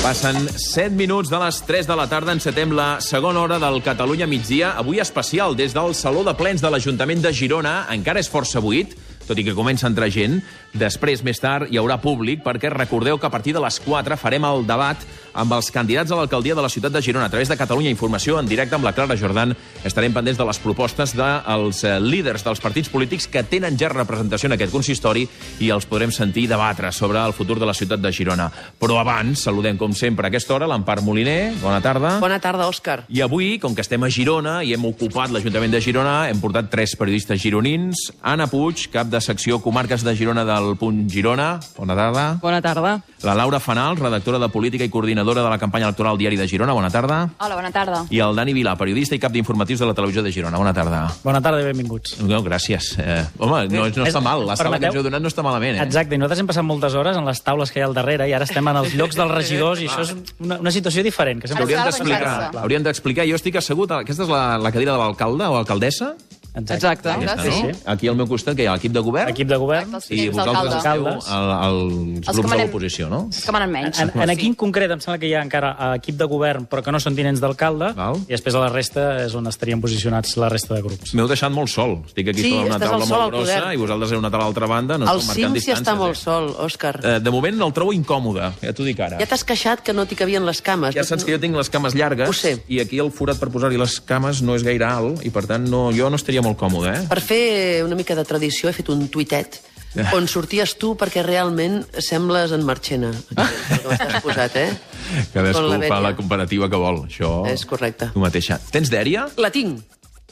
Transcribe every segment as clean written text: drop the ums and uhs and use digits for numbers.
Passen 7 minuts de les 3 de la tarda. Encetem la segona hora del Catalunya migdia. Avui especial des del Saló de Plens de l'Ajuntament de Girona. Encara és força buit, tot i que comença a entrar gent. Després, més tard, hi haurà públic, perquè recordeu que a partir de les 4 farem el debat amb els candidats a l'alcaldia de la ciutat de Girona. A través de Catalunya Informació, en directe amb la Clara Jordan, estarem pendents de les propostes dels líders dels partits polítics que tenen ja representació en aquest consistori i els podrem sentir debatre sobre el futur de la ciutat de Girona. Però abans, saludem com sempre a aquesta hora l'Empar Moliner. Bona tarda. Bona tarda, Òscar. I avui, com que estem a Girona i hem ocupat l'Ajuntament de Girona, hem portat 3 periodistes gironins. Anna Puig, cap de secció Comarques de Girona del Punt Girona. Bona tarda. Bona tarda. La Laura Fanal, redactora de Política i coordinadora de la campanya electoral Diari de Girona. Bona tarda. Hola, bona tarda. I el Dani Vilà, periodista i cap d'informatius de la televisió de Girona. Bona tarda. Bona tarda i benvinguts. No, gràcies. Home, no està mal. La sala que ens heu donat no està malament, eh? Exacte, i nosaltres hem passat moltes hores en les taules que hi ha al darrere i ara estem en els llocs dels regidors i això és una situació diferent. Que Hauríem d'explicar. Jo estic assegut. Aquesta és la cadira de l'alcalde o alcaldessa? Exacte. Aquesta, no? Aquí al meu costat, que hi ha l'equip de govern. Equip de govern. I vosaltres esteu els grups de l'oposició, no? Els que manen menys. En aquí en concret em sembla que hi ha encara equip de govern però que no són tinents d'alcalde i després a la resta és on estarien posicionats la resta de grups. M'heu deixat molt sol. Estic aquí sobre una taula molt grossa i vosaltres heu anat a l'altra banda. El cim sí està molt sol, Òscar. De moment el trobo incòmode, ja t'ho dic ara. Ja t'has queixat que no t'hi cabien les cames. Ja saps que jo tinc les cames llargues i aquí el forat per posar-hi les cames no és gaire alt i per tant jo no estaria molt còmode, eh? Per fer una mica de tradició he fet un tuitet on sorties tu perquè realment sembles en Marchena. Com estàs posat, eh? Cadascú fa la comparativa que vol. Això és correcte. Tu mateixa. Tens dèria? La tinc.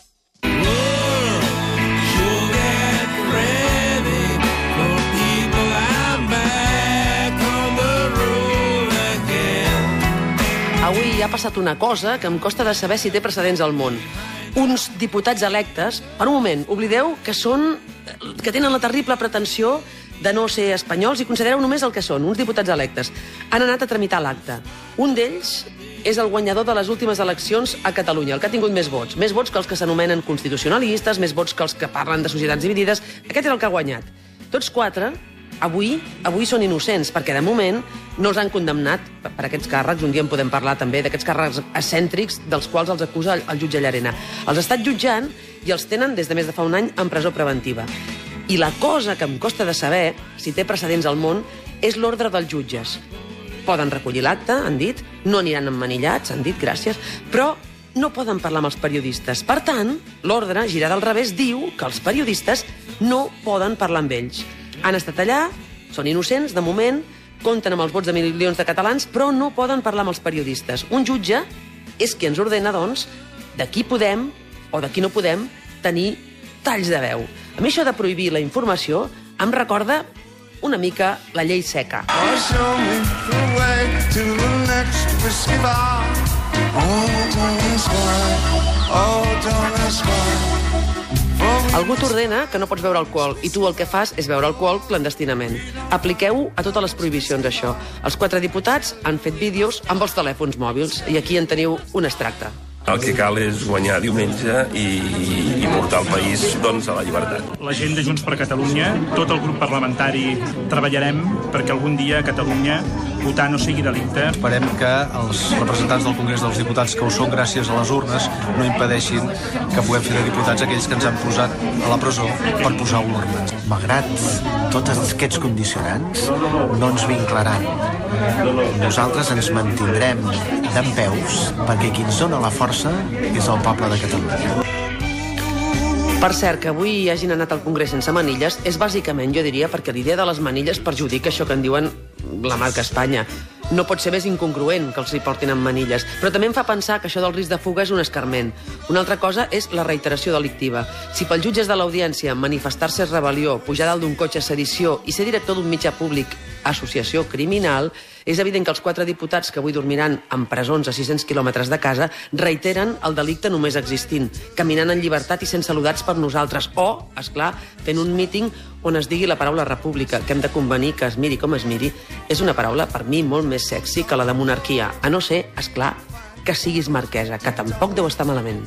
Avui ha passat una cosa que em costa de saber si té precedents al món. Uns diputats electes, per un moment, oblideu que tenen la terrible pretensió de no ser espanyols i considereu només el que són, uns diputats electes. Han anat a tramitar l'acte. Un d'ells és el guanyador de les últimes eleccions a Catalunya, el que ha tingut més vots que els que s'anomenen constitucionalistes, més vots que els que parlen de societats dividides. Aquest és el que ha guanyat. Tots 4, avui són innocents, perquè de moment no els han condemnat per aquests càrrecs. Un dia en podem parlar també d'aquests càrrecs excèntrics dels quals els acusa el jutge Llarena. Els ha estat jutjant i els tenen des de més de fa un any en presó preventiva. I la cosa que em costa de saber, si té precedents al món, és l'ordre dels jutges. Poden recollir l'acte, han dit, no aniran emmanillats, han dit, gràcies, però no poden parlar amb els periodistes. Per tant, l'ordre, girat al revés, diu que els periodistes no poden parlar amb ells. Han estat allà, són innocents, de moment, compten amb els vots de milions de catalans, però no poden parlar amb els periodistes. Un jutge és qui ens ordena, doncs, de qui podem o de qui no podem tenir talls de veu. A mi això de prohibir la informació em recorda una mica la llei seca. Algú t'ordena que no pots beure alcohol i tu el que fas és beure alcohol clandestinament. Apliqueu a totes les prohibicions això. Els 4 diputats han fet vídeos amb els telèfons mòbils i aquí en teniu un extracte. El que cal és guanyar diumenge i portar el país doncs, a la llibertat. La gent de Junts per Catalunya, tot el grup parlamentari, treballarem perquè algun dia a Catalunya votar no sigui delicte. Esperem que els representants del Congrés dels Diputats que ho són gràcies a les urnes no impedeixin que puguem fer de diputats aquells que ens han posat a la presó per posar urnes. Malgrat tots aquests condicionants, no ens vinclaran. Nosaltres ens mantindrem dempeus perquè qui ens dona la força és el poble de Catalunya. Per cert, que avui hagin anat al Congrés sense manilles és bàsicament, jo diria, perquè l'idea de les manilles perjudica això que en diuen la marca Espanya. No pot ser més incongruent que els hi portin amb manilles. Però també em fa pensar que això del risc de fuga és un escarment. Una altra cosa és la reiteració delictiva. Si pel jutges de l'audiència manifestar-se és rebel·lió, pujar dalt d'un cotxe és sedició i ser director d'un mitjà públic associació criminal, és evident que els 4 diputats que avui dormiran en presons a 600 quilòmetres de casa reiteren el delicte només existint, caminant en llibertat i sent saludats per nosaltres, o, esclar, fent un míting on es digui la paraula república, que hem de convenir que es miri com es miri, és una paraula, per mi, molt més sexy que la de monarquia, a no ser, esclar, que siguis marquesa, que tampoc deu estar malament.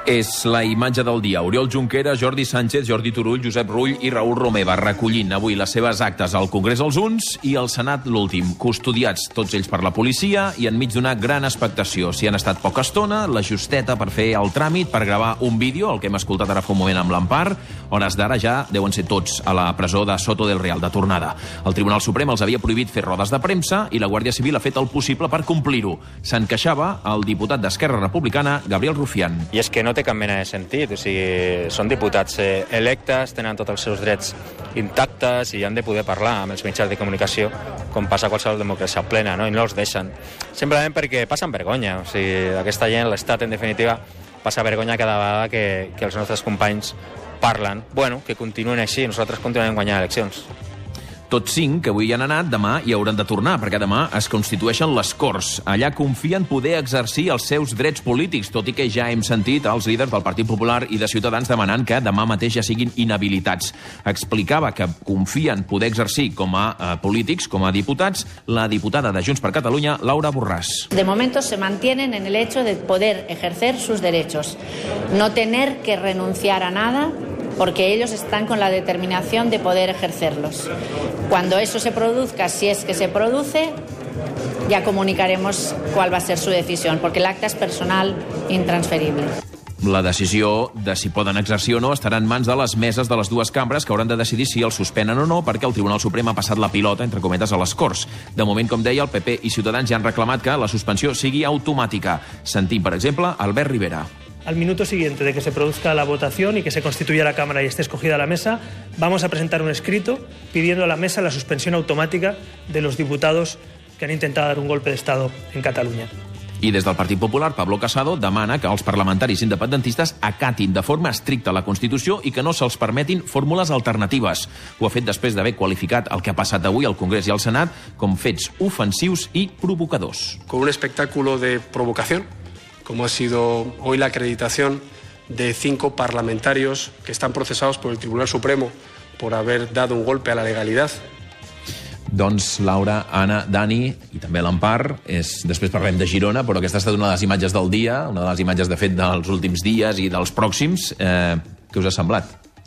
És la imatge del dia. Oriol Junqueras, Jordi Sánchez, Jordi Turull, Josep Rull i Raül Romeva recollint avui les seves actes al Congrés els uns i al Senat l'últim. Custodiats tots ells per la policia i enmig d'una gran expectació. Si han estat poca estona, la justeta per fer el tràmit, per gravar un vídeo, el que hem escoltat ara fa un moment amb l'Empar. Hores d'ara ja deuen ser tots a la presó de Soto del Real de tornada. El Tribunal Suprem els havia prohibit fer rodes de premsa i la Guàrdia Civil ha fet el possible per complir-ho. Se'n queixava el diputat d'Esquerra Republicana, Gabriel Rufián. I és que no té cap mena de sentit, o sigui, són diputats electes, tenen tots els seus drets intactes i han de poder parlar amb els mitjans de comunicació com passa a qualsevol democràcia plena, no? I no els deixen. Simplement perquè passen vergonya, o sigui, aquesta gent, l'Estat, en definitiva, passa vergonya cada vegada que els nostres companys parlen. Bueno, que continuen així, nosaltres continuem guanyant eleccions. Tots 5 que avui hi han anat, demà hi hauran de tornar, perquè demà es constitueixen les Corts. Allà confien poder exercir els seus drets polítics, tot i que ja hem sentit els líders del Partit Popular i de Ciutadans demanant que demà mateix ja siguin inhabilitats. Explicava que confien poder exercir com a polítics, com a diputats, la diputada de Junts per Catalunya, Laura Borràs. De momento se mantienen en el hecho de poder ejercer sus derechos, no tener que renunciar a nada, porque ellos están con la determinación de poder ejercerlos. Cuando eso se produzca, si es que se produce, ya comunicaremos cuál va a ser su decisión, porque el acta es personal intransferible. La decisió de si poden exercir o no estarà en mans de les meses de les dues cambres que hauran de decidir si el suspenen o no, perquè el Tribunal Suprem ha passat la pilota, entre cometes, a les Corts. De moment, com deia, el PP i Ciutadans ja han reclamat que la suspensió sigui automàtica. Sentim, per exemple, Albert Rivera. Al minuto siguiente de que se produzca la votación y que se constituya la Cámara y esté escogida la mesa, vamos a presentar un escrito pidiendo a la mesa la suspensión automática de los diputados que han intentado dar un golpe de Estado en Catalunya. I des del Partit Popular, Pablo Casado demana que els parlamentaris independentistes acatin de forma estricta la Constitució i que no se'ls permetin fórmules alternatives. Ho ha fet després d'haver qualificat el que ha passat avui al Congrés i al Senat com fets ofensius i provocadors. Con un espectáculo de provocación, como ha sido hoy la acreditación de 5 parlamentarios que están procesados por el Tribunal Supremo por haber dado un golpe a la legalidad. Doncs Laura, Anna, Dani i també l'Empar, després parlem de Girona, però aquesta ha estat una de les imatges del dia, una de les imatges, de fet, dels últims dies i dels pròxims. Què us ha semblat?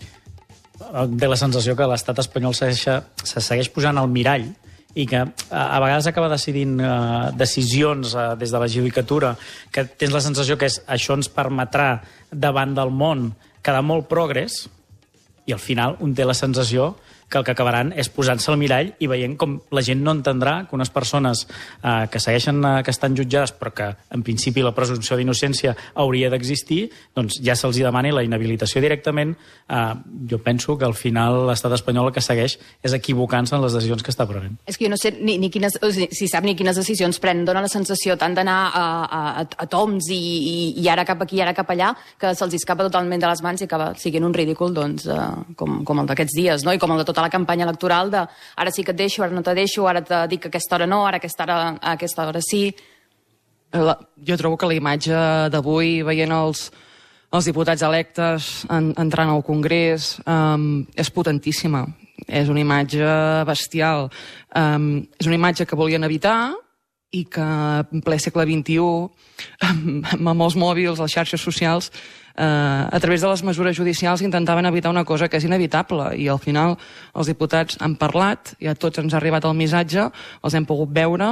Té la sensació que l'estat espanyol se segueix posant al mirall i que a vegades acaba decidint decisions des de la judicatura, que tens la sensació que això ens permetrà davant del món quedar molt progrés, i al final un té la sensació que el que acabaran és posant-se al mirall i veient com la gent no entendrà que unes persones que segueixen que estan jutjades però que en principi la presumpció d'innocència hauria d'existir, doncs ja se'ls demani la inhabilitació directament. Jo penso que al final l'estat espanyol el que segueix és equivocant-se en les decisions que està prenent. És que jo no sé ni quines, si sap ni quines decisions pren. Dóna la sensació tant d'anar a toms i ara cap aquí i ara cap allà que se'ls escapa totalment de les mans i acaba siguent un ridícul doncs, com el d'aquests dies, no? I com el de tota la campanya electoral de ara sí que et deixo, ara no te deixo, ara te dic que aquesta hora no, ara a aquesta hora sí. Jo trobo que la imatge d'avui, veient els diputats electes entrant al Congrés, és potentíssima. És una imatge bestial. És una imatge que volien evitar i que en ple segle XXI, amb els mòbils, les xarxes socials, a través de les mesures judicials intentaven evitar una cosa que és inevitable i al final els diputats han parlat, ja tots ens ha arribat el missatge, els hem pogut veure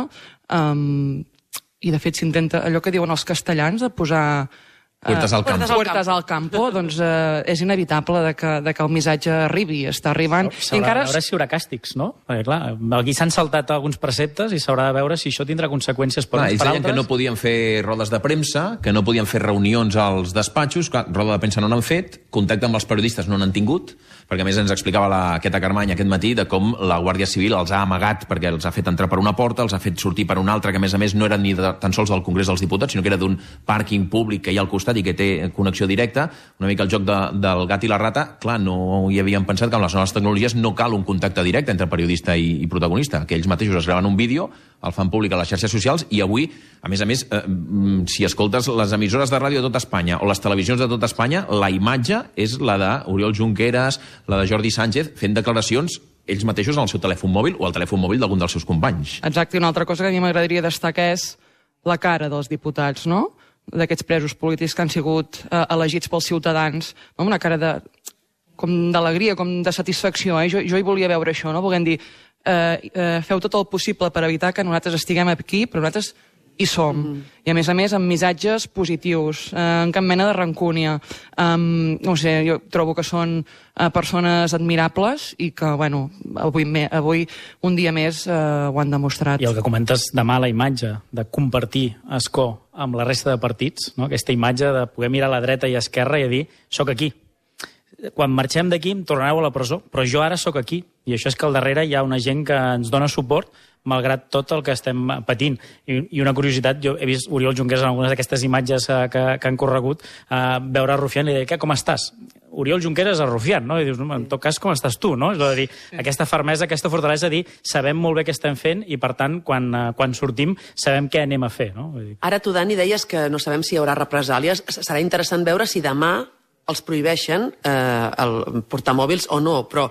i de fet s'intenta allò que diuen els castellans de posar puertas al campo, doncs és inevitable que el missatge arribi, està arribant. S'haurà de veure si hi haurà càstigs, no? Perquè, clar, aquí s'han saltat alguns preceptes i s'haurà de veure si això tindrà conseqüències per uns per altres. Ells deien que no podien fer rodes de premsa, que no podien fer reunions als despatxos, clar, roda de premsa no n'han fet, contacte amb els periodistes no n'han tingut, perquè a més ens explicava aquesta Carmany aquest matí de com la Guàrdia Civil els ha amagat perquè els ha fet entrar per una porta, els ha fet sortir per una altra, que a més no eren ni tan sols del Congrés dels Diputats, sinó que era d'un pàrquing públic que hi ha al costat i que té connexió directa, una mica el joc del gat i la rata. Clar, no hi havien pensat que amb les noves tecnologies no cal un contacte directe entre periodista i protagonista, que ells mateixos es graven un vídeo, el fan públic a les xarxes socials i avui, a més, si escoltes les emissores de ràdio de tot Espanya o les televisions de tot Espanya, la imatge és la d'Oriol Junqueras, la de Jordi Sánchez, fent declaracions ells mateixos en el seu telèfon mòbil o el telèfon mòbil d'algun dels seus companys. Exacte, i una altra cosa que a mi m'agradaria destacar és la cara dels diputats, no? d'aquests presos polítics que han sigut elegits pels ciutadans, amb una cara com d'alegria, com de satisfacció. Jo hi volia veure això, no? Volguem dir, feu tot el possible per evitar que nosaltres estiguem aquí, però nosaltres hi som. I a més, amb missatges positius, en cap mena de rancúnia. No sé, jo trobo que són persones admirables i que, bueno, avui un dia més ho han demostrat. I el que comentes demà, la imatge de compartir escó amb la resta de partits, no? Aquesta imatge de poder mirar a la dreta i a esquerra i dir, soc aquí. Quan marxem d'aquí em tornareu a la presó, però jo ara sóc aquí. I això és que al darrere hi ha una gent que ens dona suport malgrat tot el que estem patint. I una curiositat, jo he vist Oriol Junqueras en algunes d'aquestes imatges que han corregut, veure a Rufián i dir, què, com estàs? Oriol Junqueras a Rufián, no? I dius, en tot cas, com estàs tu, no? És a dir, aquesta fermesa, aquesta fortalesa, dir, sabem molt bé què estem fent i, per tant, quan sortim, sabem què anem a fer, no? Ara tu, Dani, deies que no sabem si hi haurà represàlies. Serà interessant veure si demà els prohibeixen portar mòbils o no, però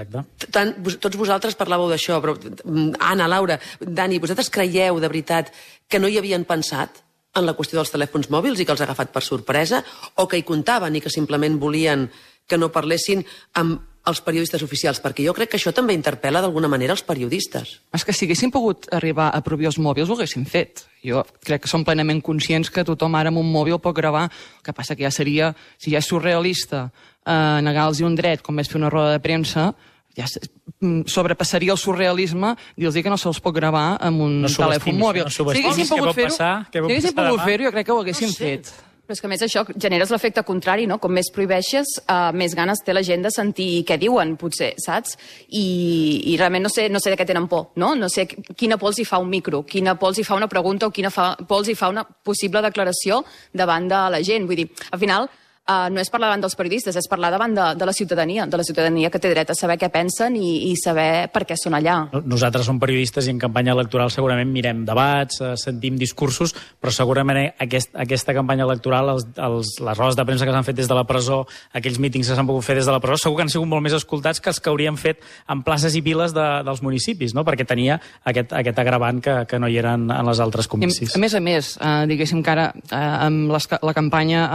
tots vosaltres parlàveu d'això, però Anna, Laura, Dani, vosaltres creieu de veritat que no hi havien pensat en la qüestió dels telèfons mòbils i que els ha agafat per sorpresa, o que hi comptaven i que simplement volien que no parlessin amb els periodistes oficials? Perquè jo crec que això també interpel·la d'alguna manera els periodistes. És que si haguéssim pogut arribar a prohibir els mòbils ho haguéssim fet. Jo crec que som plenament conscients que tothom ara amb un mòbil pot gravar. El que passa que ja seria, si ja és surrealista negar-los un dret, com és fer una roda de premsa, ja sobrepassaria el surrealisme dir-los que no se'ls pot gravar amb un telèfon mòbil. Si haguéssim pogut fer-ho, jo crec que ho haguéssim fet. Però és que a més això generes l'efecte contrari, no? Com més prohibeixes, més ganes té la gent de sentir què diuen, potser, saps? I realment no sé de què tenen por, no? No sé quina por els hi fa un micro, quina por els hi fa una pregunta o quina por els hi fa una possible declaració davant de la gent. Vull dir, al final no és parlar davant dels periodistes, és parlar davant de la ciutadania que té dret a saber què pensen i saber per què són allà. Nosaltres som periodistes i en campanya electoral segurament mirem debats, sentim discursos, però segurament aquesta campanya electoral, les rodes de premsa que s'han fet des de la presó, aquells mítings que s'han pogut fer des de la presó, segur que han sigut molt més escoltats que els que hauríem fet en places i viles dels municipis, no? Perquè tenia aquest agravant que no hi eren en les altres comicis. A més, diguéssim que ara amb la campanya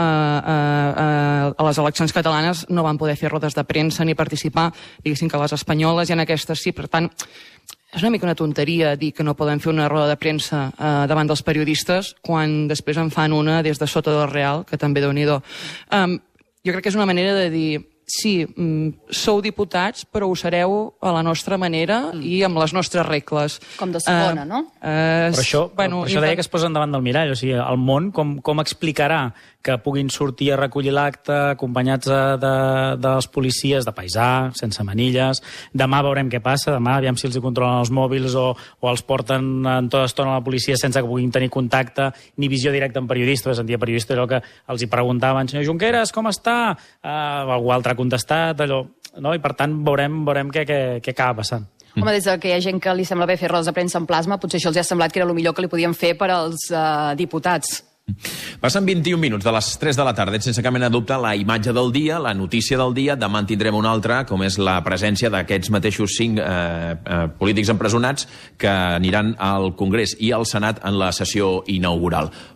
a les eleccions catalanes no van poder fer rodes de premsa ni participar, diguéssim que les espanyoles i en aquestes sí, per tant és una mica una tonteria dir que no poden fer una roda de premsa davant dels periodistes quan després en fan una des de sota del Real, que també Déu-n'hi-do. Jo crec que és una manera de dir sí, sou diputats, però ho sereu a la nostra manera i amb les nostres regles. Com de segona, no? Però això deia que es posen davant del mirall. O sigui, el món com explicarà que puguin sortir a recollir l'acte acompanyats dels policies de paisà, sense manilles. Demà veurem què passa. Demà aviam si els controlen els mòbils o els porten en tota estona a la policia sense que puguin tenir contacte ni visió directa amb periodistes. Sentia periodistes allò que els hi preguntaven, senyor Junqueras, com està? Algú altre ha contestat, allò, no? I per tant veurem què acaba passant. Home, des que hi ha gent que li sembla bé fer rodes de premsa en plasma, potser això els ha semblat que era el millor que li podien fer per als diputats. Passen 21 minuts de les 3 de la tarda. Sense cap mena de dubte, la imatge del dia, la notícia del dia. Demà en tindrem una altra, com és la presència d'aquests mateixos 5 polítics empresonats que aniran al Congrés i al Senat en la sessió inaugural.